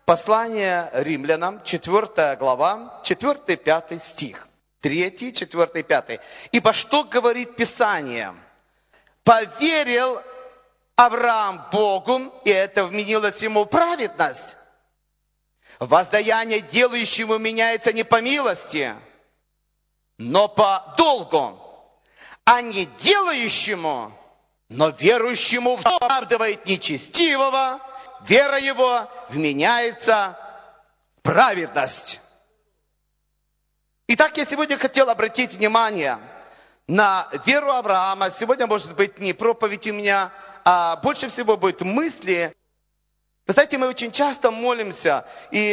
Послание римлянам, 4 глава, 4-5 стих. 3, 4, 5. «Ибо что говорит Писание? Поверил Авраам Богу, и это вменилось ему праведность. Воздаяние делающему меняется не по милости, но по долгу, а не делающему, но верующему оправдывает нечестивого, вера его вменяется в праведность». Итак, я сегодня хотел обратить внимание на веру Авраама. Сегодня, может быть, не проповедь у меня, а больше всего будет мысли. Вы знаете, мы очень часто молимся, и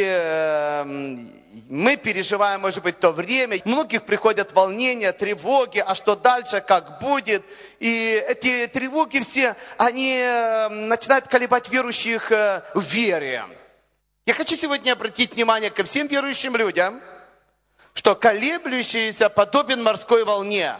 мы переживаем, может быть, то время. У многих приходят волнения, тревоги, а что дальше, как будет. И эти тревоги все, они начинают колебать верующих в вере. Я хочу сегодня обратить внимание ко всем верующим людям, что колеблющийся подобен морской волне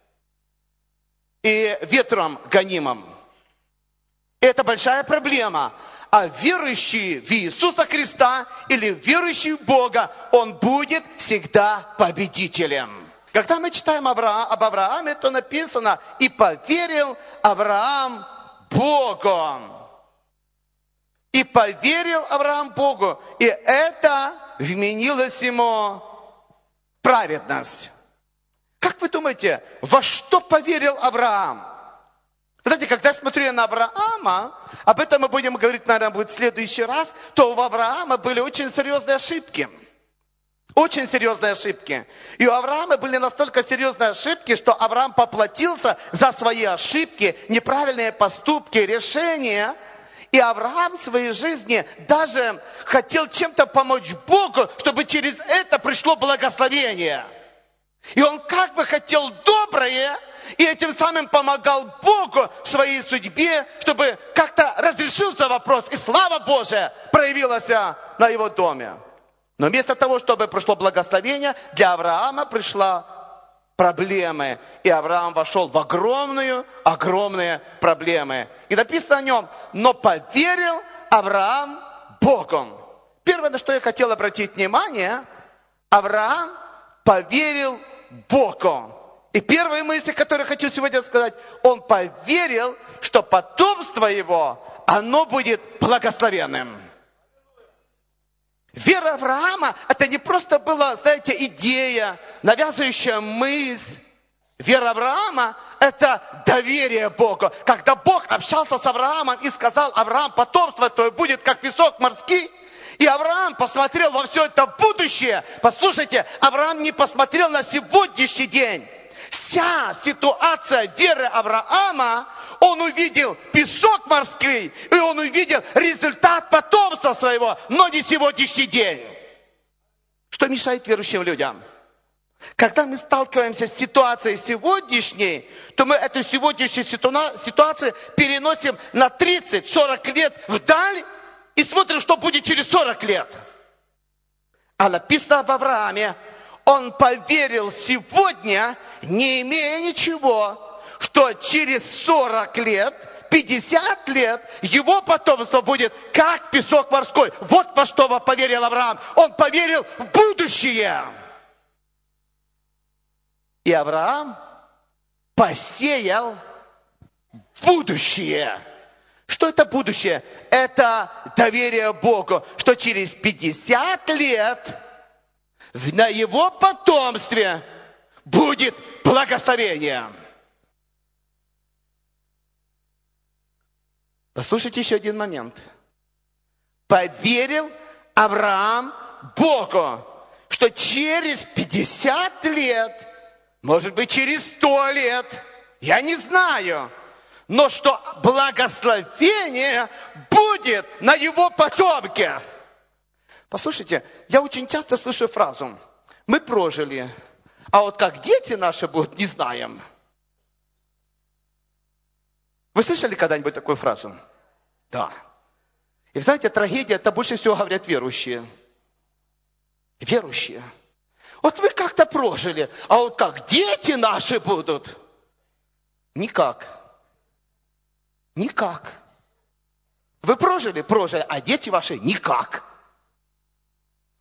и ветром гонимым. Это большая проблема. А верующий в Иисуса Христа или верующий в Бога, он будет всегда победителем. Когда мы читаем об Аврааме, то написано: «И поверил Авраам Богу». И поверил Авраам Богу, и это вменилось ему праведность. Как вы думаете, во что поверил Авраам? Вы знаете, когда я смотрю на Авраама, об этом мы будем говорить, наверное, будет в следующий раз, то у Авраама были очень серьезные ошибки. Очень серьезные ошибки. И у Авраама были настолько серьезные ошибки, что Авраам поплатился за свои ошибки, неправильные поступки, решения. И Авраам в своей жизни даже хотел чем-то помочь Богу, чтобы через это пришло благословение. И он как бы хотел доброе, и этим самым помогал Богу в своей судьбе, чтобы как-то разрешился вопрос, и слава Божия проявилась на его доме. Но вместо того, чтобы пришло благословение, для Авраама пришла проблемы. И Авраам вошел в огромные проблемы. И написано о нем: «Но поверил Авраам Богу». Первое, на что я хотел обратить внимание, Авраам поверил Богу. И первая мысль, которую хочу сегодня сказать: он поверил, что потомство его, оно будет благословенным. Вера Авраама, это не просто была, знаете, идея, навязывающая мысль. Вера Авраама – это доверие Богу. Когда Бог общался с Авраамом и сказал: «Авраам, потомство твое будет, как песок морский», и Авраам посмотрел во все это будущее. Послушайте, Авраам не посмотрел на сегодняшний день. Вся ситуация веры Авраама, он увидел песок морской, и он увидел результат потомства своего, но не сегодняшний день. Что мешает верующим людям? Когда мы сталкиваемся с ситуацией сегодняшней, то мы эту сегодняшнюю ситуацию переносим на 30-40 лет вдаль и смотрим, что будет через 40 лет. А написано об Аврааме: он поверил сегодня, не имея ничего, что через 40 лет, 50 лет его потомство будет как песок морской. Вот во что поверил Авраам. Он поверил в будущее. И Авраам посеял будущее. Что это будущее? Это доверие Богу, что через 50 лет на его потомстве будет благословение. Послушайте еще один момент. Поверил Авраам Богу, что через 50 лет, может быть, через 100 лет, я не знаю, но что благословение будет на его потомке. Послушайте, я очень часто слышу фразу: мы прожили, а вот как дети наши будут, не знаем. Вы слышали когда-нибудь такую фразу? Да. И знаете, трагедия, это больше всего говорят верующие. Верующие. Вот вы как-то прожили, а вот как дети наши будут? Никак. Никак. Вы прожили, а дети ваши никак.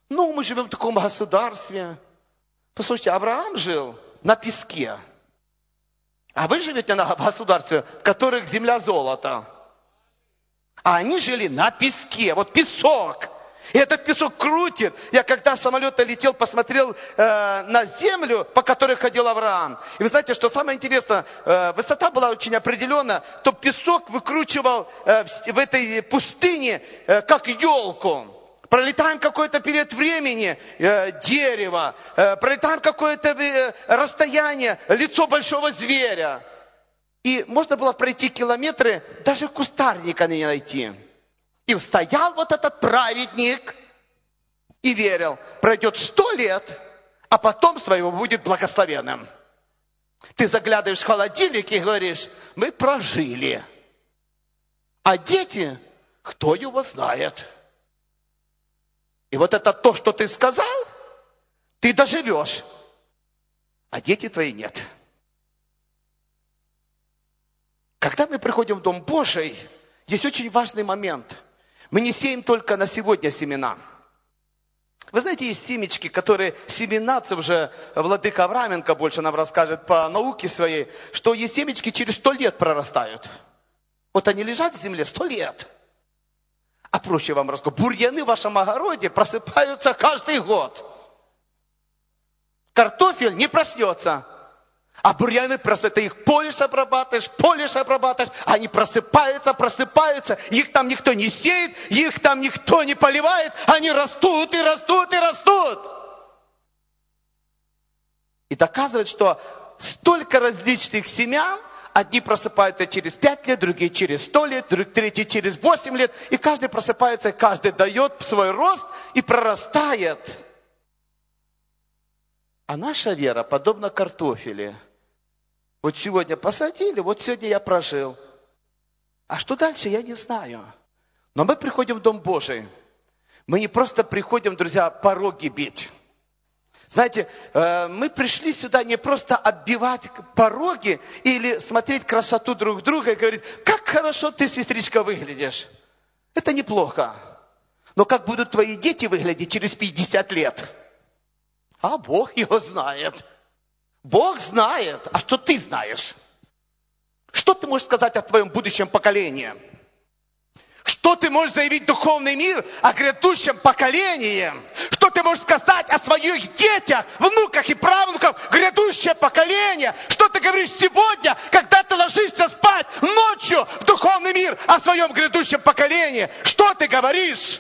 Ну, мы живем в таком государстве. Послушайте, Авраам жил на песке. А вы живете в государстве, в которых земля золото. А они жили на песке. Вот песок. И этот песок крутит. Я когда с самолета летел, посмотрел на землю, по которой ходил Авраам. И вы знаете, что самое интересное, высота была очень определенная, то песок выкручивал в этой пустыне, как елку. Пролетаем какой-то период времени, дерево, пролетаем какое-то расстояние, лицо большого зверя. И можно было пройти километры, даже кустарника не найти. И стоял вот этот праведник и верил, пройдет 100 лет, а потом своего будет благословенным. Ты заглядываешь в холодильник и говоришь, мы прожили. А дети, кто его знает? И вот это то, что ты сказал, ты доживешь, а дети твои нет. Когда мы приходим в Дом Божий, есть очень важный момент. Мы не сеем только на сегодня семена. Вы знаете, есть семечки, которые семенятся уже, владыка Авраменко больше нам расскажет по науке своей, что есть семечки через 100 лет прорастают. Вот они лежат в земле 100 лет. А проще вам расскажу, бурьяны в вашем огороде просыпаются каждый год. Картофель не проснется. А бурьяны просто ты их полишь, обрабатываешь, они просыпаются, их там никто не сеет, их там никто не поливает, они растут и растут и растут. И доказывает, что столько различных семян, одни просыпаются через 5 лет, другие через 100 лет, третьи через 8 лет, и каждый просыпается, каждый дает свой рост и прорастает. А наша вера подобна картофелю. Вот сегодня посадили, вот сегодня я прожил. А что дальше, я не знаю. Но мы приходим в Дом Божий. Мы не просто приходим, друзья, пороги бить. Знаете, мы пришли сюда не просто отбивать пороги или смотреть красоту друг друга и говорить, как хорошо ты, сестричка, выглядишь. Это неплохо. Но как будут твои дети выглядеть через 50 лет? А Бог его знает. Бог знает. А что ты знаешь? Что ты можешь сказать о твоем будущем поколении? Что ты можешь заявить в духовный мир о грядущем поколении? Что ты можешь сказать о своих детях, внуках и правнуках, грядущее поколение? Что ты говоришь сегодня, когда ты ложишься спать ночью в духовный мир о своем грядущем поколении? Что ты говоришь?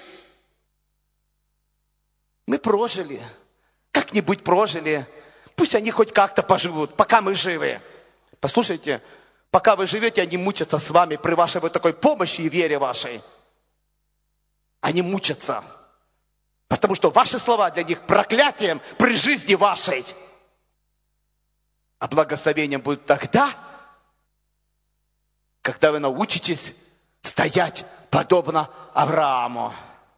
Мы прожили, как-нибудь прожили. Пусть они хоть как-то поживут, пока мы живы. Послушайте, пока вы живете, они мучатся с вами при вашей вот такой помощи и вере вашей. Они мучатся. Потому что ваши слова для них проклятием при жизни вашей. А благословением будет тогда, когда вы научитесь стоять подобно Аврааму.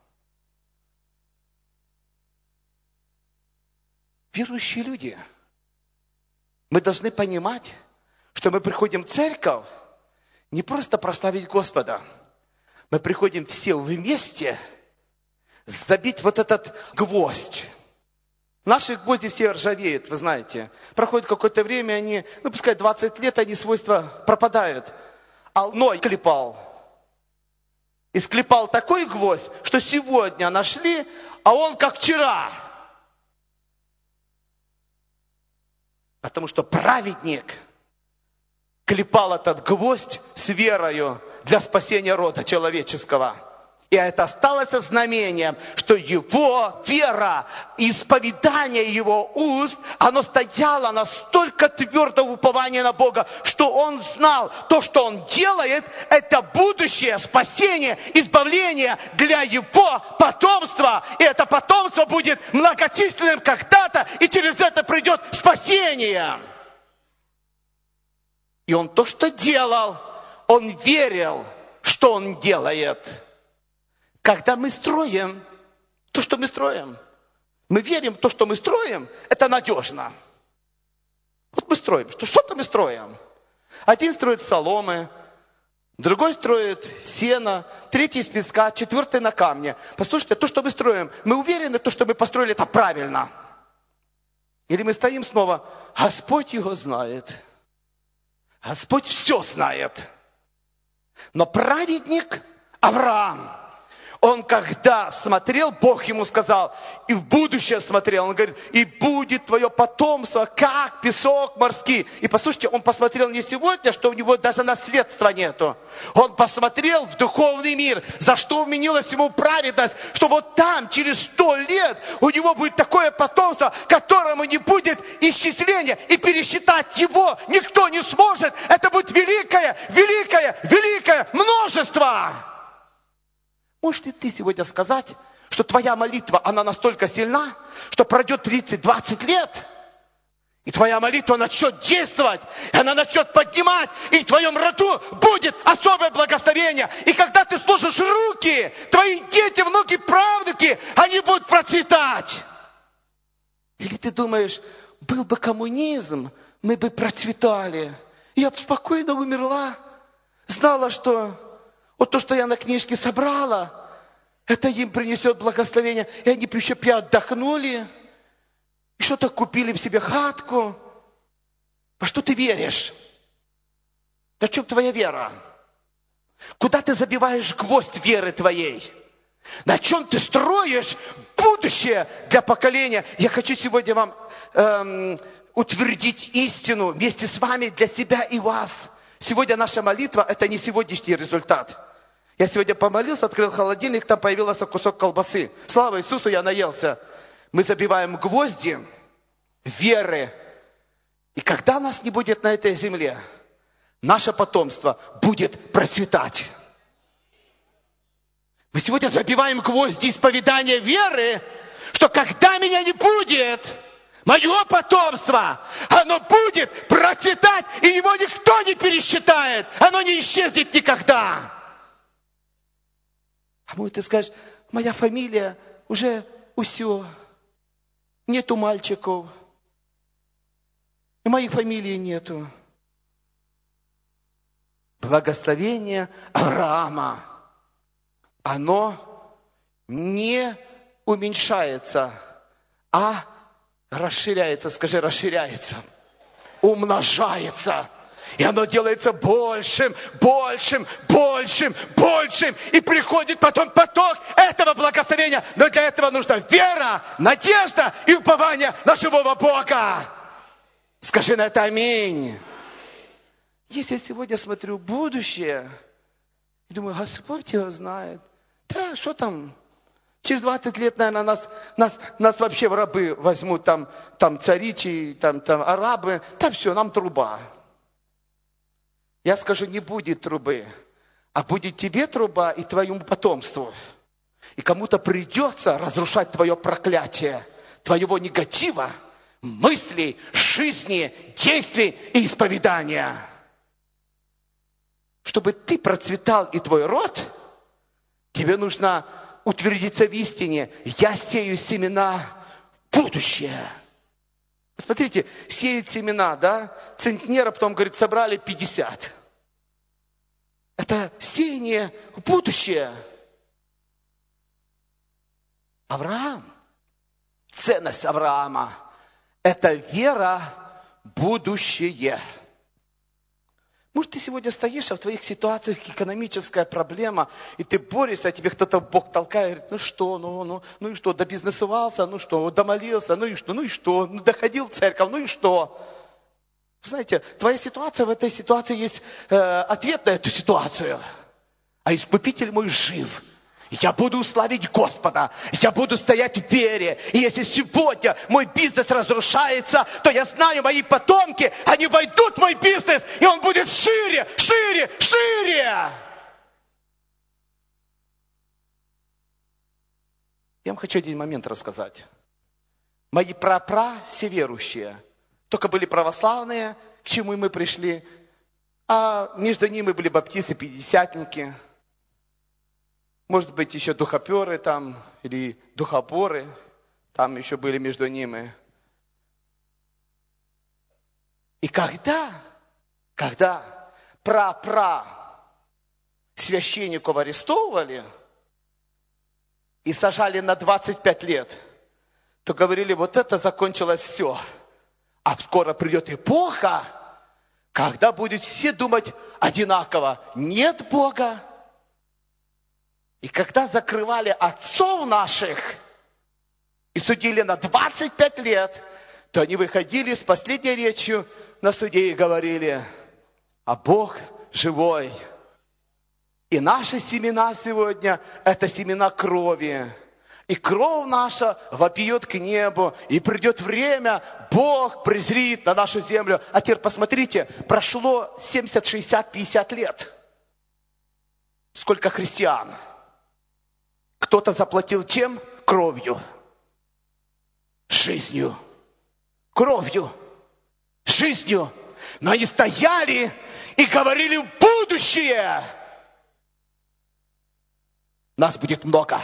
Верующие люди, мы должны понимать, что мы приходим в церковь не просто прославить Господа. Мы приходим все вместе забить вот этот гвоздь. Наши гвозди все ржавеют, вы знаете. Проходит какое-то время, они, пускай 20 лет, они свойства пропадают. А Ной клепал. И склепал такой гвоздь, что сегодня нашли, а он как вчера. Потому что праведник клепал этот гвоздь с верою для спасения рода человеческого. И это осталось знамением, что его вера, исповедание его уст, оно стояло настолько твердо в уповании на Бога, что он знал, то, что он делает, это будущее спасение, избавление для его потомства. И это потомство будет многочисленным когда-то, и через это придет спасение. И он то, что делал, он верил, что он делает. Когда мы строим то, что мы строим, мы верим в то, что мы строим, это надежно. Вот мы строим, что-то мы строим. Один строит соломы, Другой строит сено, третий из песка, четвертый на камне. Послушайте, то, что мы строим, мы уверены, то, что мы построили, это правильно. Или мы стоим снова, Господь его знает. Господь все знает. Но праведник Авраам, он когда смотрел, Бог ему сказал, и в будущее смотрел, он говорит, и будет твое потомство, как песок морский. И послушайте, он посмотрел не сегодня, что у него даже наследства нету. Он посмотрел в духовный мир, за что вменилась ему праведность, что вот там, через 100 лет, у него будет такое потомство, которому не будет исчисления, и пересчитать его никто не сможет. Это будет великое, великое, великое множество. Можешь ли ты сегодня сказать, что твоя молитва, она настолько сильна, что пройдет 30-20 лет, и твоя молитва начнет действовать, и она начнет поднимать, и в твоем роду будет особое благословение. И когда ты сложишь руки, твои дети, внуки, правнуки, они будут процветать. Или ты думаешь, был бы коммунизм, мы бы процветали. Я бы спокойно умерла, знала, что вот то, что я на книжке собрала, это им принесет благословение. И они бы еще отдохнули, и что-то купили в себе хатку. Во что ты веришь? На чем твоя вера? Куда ты забиваешь гвоздь веры твоей? На чем ты строишь будущее для поколения? Я хочу сегодня вам утвердить истину вместе с вами для себя и вас. Сегодня наша молитва – это не сегодняшний результат. Я сегодня помолился, открыл холодильник, там появился кусок колбасы. Слава Иисусу, я наелся. Мы забиваем гвозди веры. И когда нас не будет на этой земле, наше потомство будет процветать. Мы сегодня забиваем гвозди исповедания веры, что когда меня не будет, мое потомство, оно будет процветать, и его никто не пересчитает. Оно не исчезнет никогда. А может, ты скажешь, моя фамилия уже усё, нету мальчиков, и моей фамилии нету. Благословение Авраама, оно не уменьшается, а расширяется. Скажи, расширяется, умножается. И оно делается большим, большим, большим, большим. И приходит потом поток этого благословения. Но для этого нужна вера, надежда и упование на живого Бога. Скажи на это аминь. Если я сегодня смотрю будущее, и думаю, Господь его знает. Да, что там? Через 20 лет, наверное, нас вообще в рабы возьмут, там царичи, там арабы. Да все, нам труба. Я скажу, не будет трубы, а будет тебе труба и твоему потомству. И кому-то придется разрушать твое проклятие, твоего негатива, мыслей, жизни, действий и исповедания. Чтобы ты процветал и твой род, тебе нужно утвердиться в истине. Я сею семена в будущее. Смотрите, сеют семена, да? Центнера, потом, говорит, собрали 50. Это сеяние в будущее. Авраам, ценность Авраама, это вера в будущее. Может, ты сегодня стоишь, а в твоих ситуациях экономическая проблема, и ты борешься, а тебе кто-то Бог толкает, говорит, ну что, ну и что, добизнесовался, ну что, домолился, ну и что, ну доходил в церковь, ну и что. Знаете, твоя ситуация, в этой ситуации есть ответ на эту ситуацию. А Искупитель мой жив. Я буду славить Господа. Я буду стоять в вере. И если сегодня мой бизнес разрушается, то я знаю, мои потомки, они войдут в мой бизнес, и он будет шире, шире, шире. Я вам хочу один момент рассказать. Мои все верующие, только были православные, к чему мы пришли, а между ними были баптисты, пятидесятники. Может быть, еще духоперы там, или духопоры, там еще были между ними. И когда священников арестовывали и сажали на 25 лет, то говорили, вот это закончилось все. А скоро придет эпоха, когда будут все думать одинаково. Нет Бога. И когда закрывали отцов наших и судили на 25 лет, то они выходили с последней речью на суде и говорили, а Бог живой. И наши семена сегодня – это семена крови. И кровь наша вопиет к небу. И придет время, Бог презрит на нашу землю. А теперь посмотрите, прошло 70, 60, 50 лет. Сколько христиан? Кто-то заплатил чем? Кровью. Жизнью. Кровью. Жизнью. Но они стояли и говорили в будущее. Нас будет много.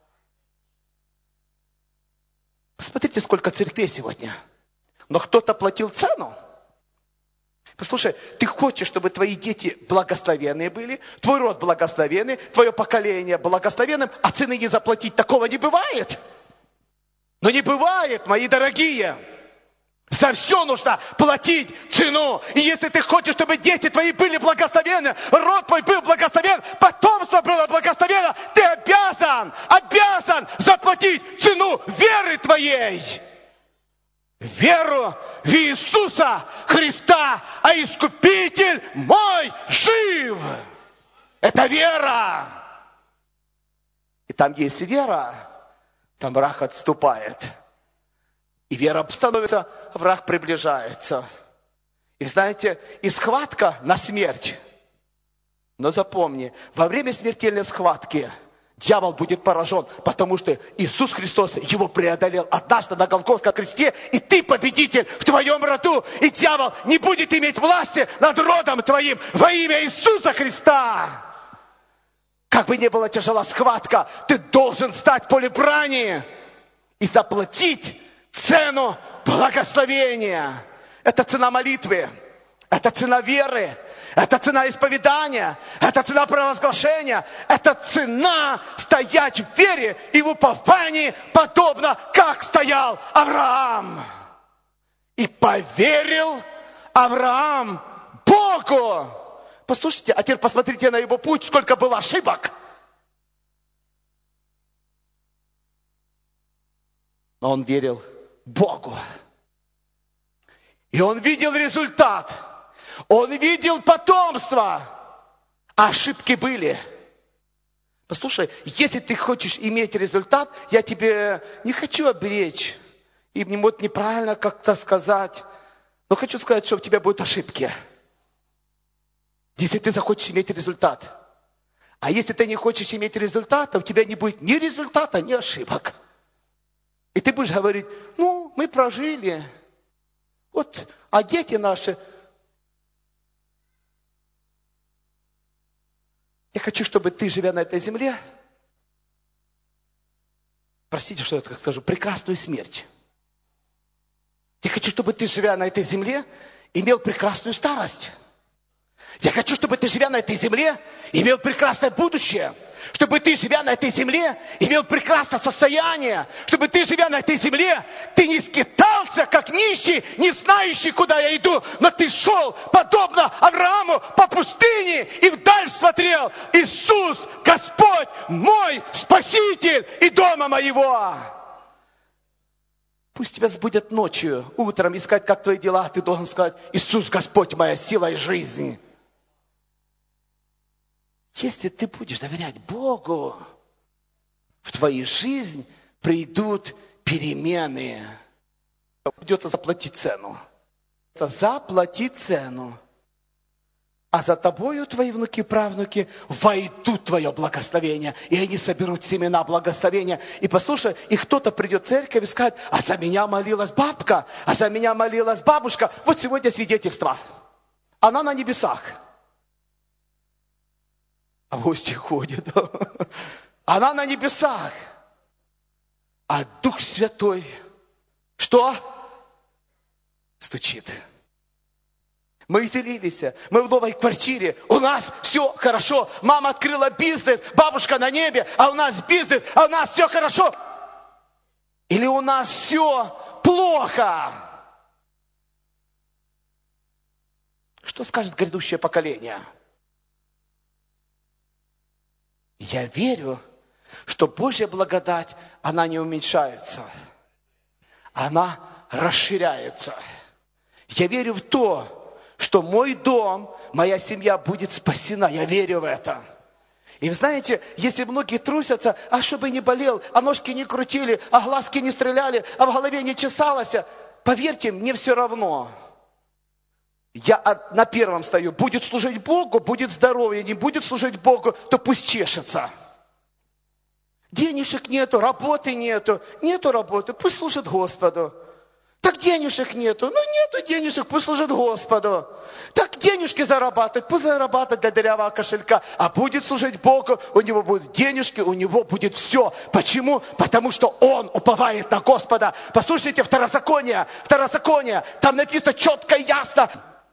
Посмотрите, сколько церквей сегодня. Но кто-то платил цену. Послушай, ты хочешь, чтобы твои дети благословенные были, твой род благословенный, твое поколение благословенным, а цены не заплатить, такого не бывает. Но не бывает, мои дорогие. За все нужно платить цену. И если ты хочешь, чтобы дети твои были благословенны, род твой был благословен, потомство было благословенно, ты обязан заплатить цену веры твоей. Веру в Иисуса Христа, а Искупитель мой жив. Это вера. И там есть вера, там враг отступает. И вера становится, враг приближается. И знаете, и схватка на смерть. Но запомни, во время смертельной схватки дьявол будет поражен, потому что Иисус Христос его преодолел однажды на Голгофском кресте, и ты победитель в твоем роду, и дьявол не будет иметь власти над родом твоим во имя Иисуса Христа. Как бы ни была тяжела схватка, ты должен стать в поле брани и заплатить цену благословения. Это цена молитвы, это цена веры, это цена исповедания, это цена провозглашения, это цена стоять в вере и в уповании, подобно как стоял Авраам. И поверил Авраам Богу. Послушайте, а теперь посмотрите на его путь, сколько было ошибок. Но он верил Богу. И он видел результат. Он видел потомство. А ошибки были. Послушай, если ты хочешь иметь результат, я тебе не хочу обречь. И вот неправильно как-то сказать. Но хочу сказать, что у тебя будут ошибки. Если ты захочешь иметь результат. А если ты не хочешь иметь результата, у тебя не будет ни результата, ни ошибок. И ты будешь говорить, ну, мы прожили. Вот, а дети наши. Я хочу, чтобы ты, живя на этой земле, простите, что я так скажу, прекрасную смерть. Я хочу, чтобы ты, живя на этой земле, имел прекрасную старость. Я хочу, чтобы ты, живя на этой земле, имел прекрасное будущее. Чтобы ты, живя на этой земле, имел прекрасное состояние. Чтобы ты, живя на этой земле, ты не скитался, как нищий, не знающий, куда я иду. Но ты шел, подобно Аврааму, по пустыне и вдаль смотрел. Иисус, Господь мой, Спаситель и дома моего. Пусть тебя сбудят ночью, утром искать, как твои дела. Ты должен сказать, Иисус, Господь моя, сила и жизнь. Если ты будешь доверять Богу, в твою жизнь придут перемены. Придется заплатить цену. Заплатить цену. А за тобою твои внуки и правнуки войдут в твое благословение. И они соберут семена благословения. И послушай, и кто-то придет в церковь и скажет, а за меня молилась бабка, а за меня молилась бабушка. Вот сегодня свидетельство. Она на небесах. А гости ходят. Она на небесах. А Дух Святой, что? Стучит. Мы изделились, мы в новой квартире, у нас все хорошо. Мама открыла бизнес, бабушка на небе, а у нас бизнес, а у нас все хорошо. Или у нас все плохо. Что скажет грядущее поколение? Я верю, что Божья благодать, она не уменьшается. Она расширяется. Я верю в то, что мой дом, моя семья будет спасена. Я верю в это. И вы знаете, если многие трусятся, а чтобы не болел, а ножки не крутили, а глазки не стреляли, а в голове не чесалось, поверьте, мне все равно. Я на первом стою. Будет служить Богу, будет здоровье, не будет служить Богу, то пусть чешется. Денежек нету, работы нету. Нету работы, пусть служит Господу. Так денежек нету. Нету денежек, пусть служит Господу. Так денежки зарабатывать, пусть зарабатывает для дырявого кошелька. А будет служить Богу, у него будут денежки, у него будет все. Почему? Потому что он уповает на Господа. Послушайте, Второзаконие, там написано четко и ясно.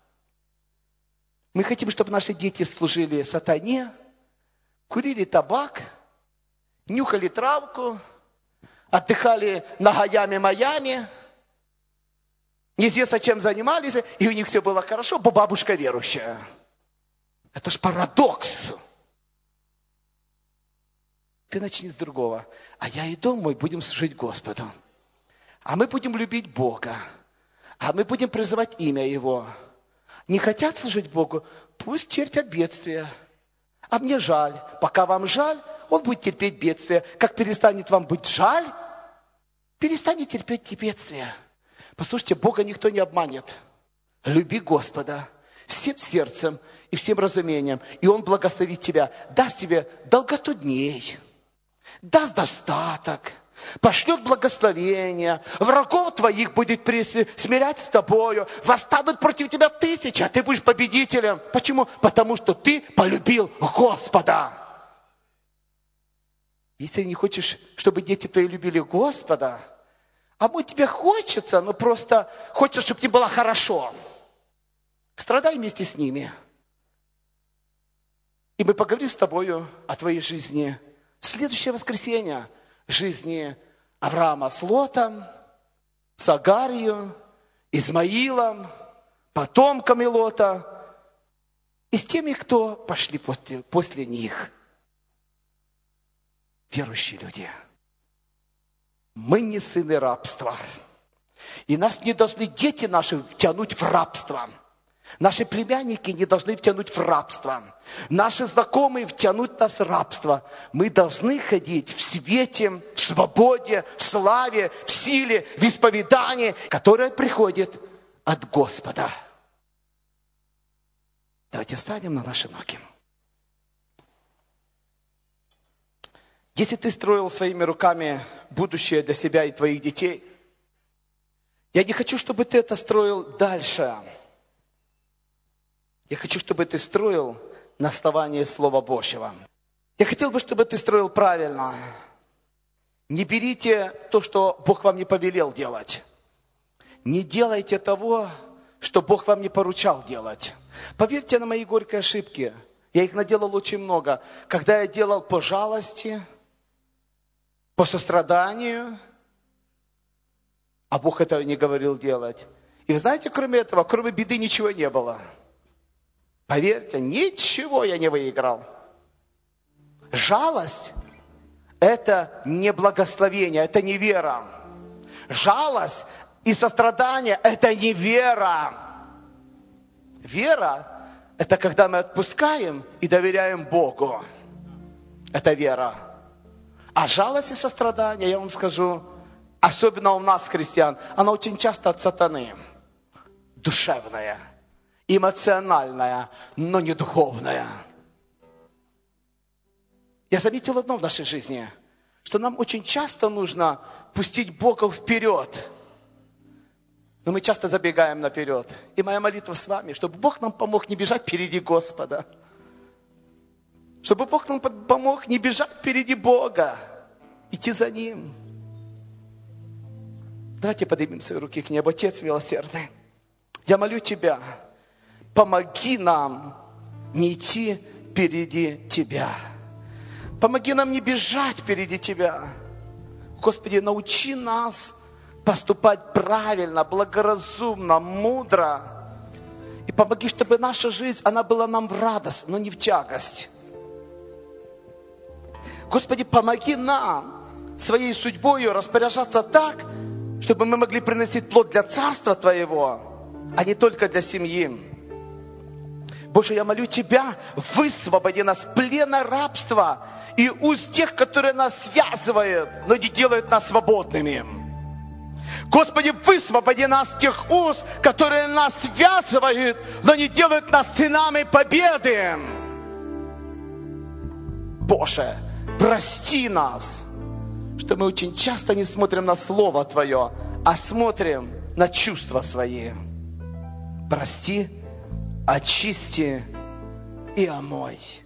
Мы хотим, чтобы наши дети служили сатане, курили табак, нюхали травку, отдыхали на Майами, неизвестно чем занимались, и у них все было хорошо, бо бабушка верующая. Это ж парадокс. Ты начни с другого. А я и дом мой будем служить Господу. А мы будем любить Бога. А мы будем призывать имя Его. Не хотят служить Богу, пусть терпят бедствия. А мне жаль. Пока вам жаль, Он будет терпеть бедствия. Как перестанет вам быть жаль, перестанет терпеть бедствия. Послушайте, Бога никто не обманет. Люби Господа всем сердцем и всем разумением. И Он благословит тебя, даст тебе долготу дней, даст достаток, пошлет благословение, врагов твоих будет смирять с тобою, восстанут против тебя 1000, а ты будешь победителем. Почему? Потому что ты полюбил Господа. Если не хочешь, чтобы дети твои любили Господа, а может тебе хочется, но просто хочется, чтобы тебе было хорошо, страдай вместе с ними. И мы поговорим с тобою о твоей жизни. Следующее воскресенье. Жизни Авраама с Лотом, с Агарью, Измаилом, потомками Лота и с теми, кто пошли после них. Верующие люди. Мы не сыны рабства. И нас не должны дети наши тянуть в рабство. Наши племянники не должны втянуть в рабство. Наши знакомые втянуть нас в рабство. Мы должны ходить в свете, в свободе, в славе, в силе, в исповедании, которое приходит от Господа. Давайте встанем на наши ноги. Если ты строил своими руками будущее для себя и твоих детей, я не хочу, чтобы ты это строил дальше. Я хочу, чтобы ты строил на основании Слова Божьего. Я хотел бы, чтобы ты строил правильно. Не берите то, что Бог вам не повелел делать. Не делайте того, что Бог вам не поручал делать. Поверьте на мои горькие ошибки. Я их наделал очень много. Когда я делал по жалости, по состраданию, а Бог этого не говорил делать. И вы знаете, кроме этого, кроме беды ничего не было. Поверьте, ничего я не выиграл. Жалость – это не благословение, это не вера. Жалость и сострадание – это не вера. Вера – это когда мы отпускаем и доверяем Богу. Это вера. А жалость и сострадание, я вам скажу, особенно у нас, христиан, она очень часто от сатаны. Душевная, эмоциональная, но не духовная. Я заметил одно в нашей жизни, что нам очень часто нужно пустить Бога вперед. Но мы часто забегаем наперед. И моя молитва с вами, чтобы Бог нам помог не бежать впереди Господа. Чтобы Бог нам помог не бежать впереди Бога. Идти за Ним. Давайте поднимем свои руки к небу. Отец милосердный, я молю Тебя, помоги нам не идти впереди Тебя. Помоги нам не бежать впереди Тебя. Господи, научи нас поступать правильно, благоразумно, мудро. И помоги, чтобы наша жизнь, она была нам в радость, но не в тягость. Господи, помоги нам своей судьбой распоряжаться так, чтобы мы могли приносить плод для Царства Твоего, а не только для семьи. Боже, я молю Тебя, высвободи нас с плена рабства и уз тех, которые нас связывают, но не делают нас свободными. Господи, высвободи нас с тех уз, которые нас связывают, но не делают нас сынами победы. Боже, прости нас, что мы очень часто не смотрим на Слово Твое, а смотрим на чувства свои. Прости, очисти и омой.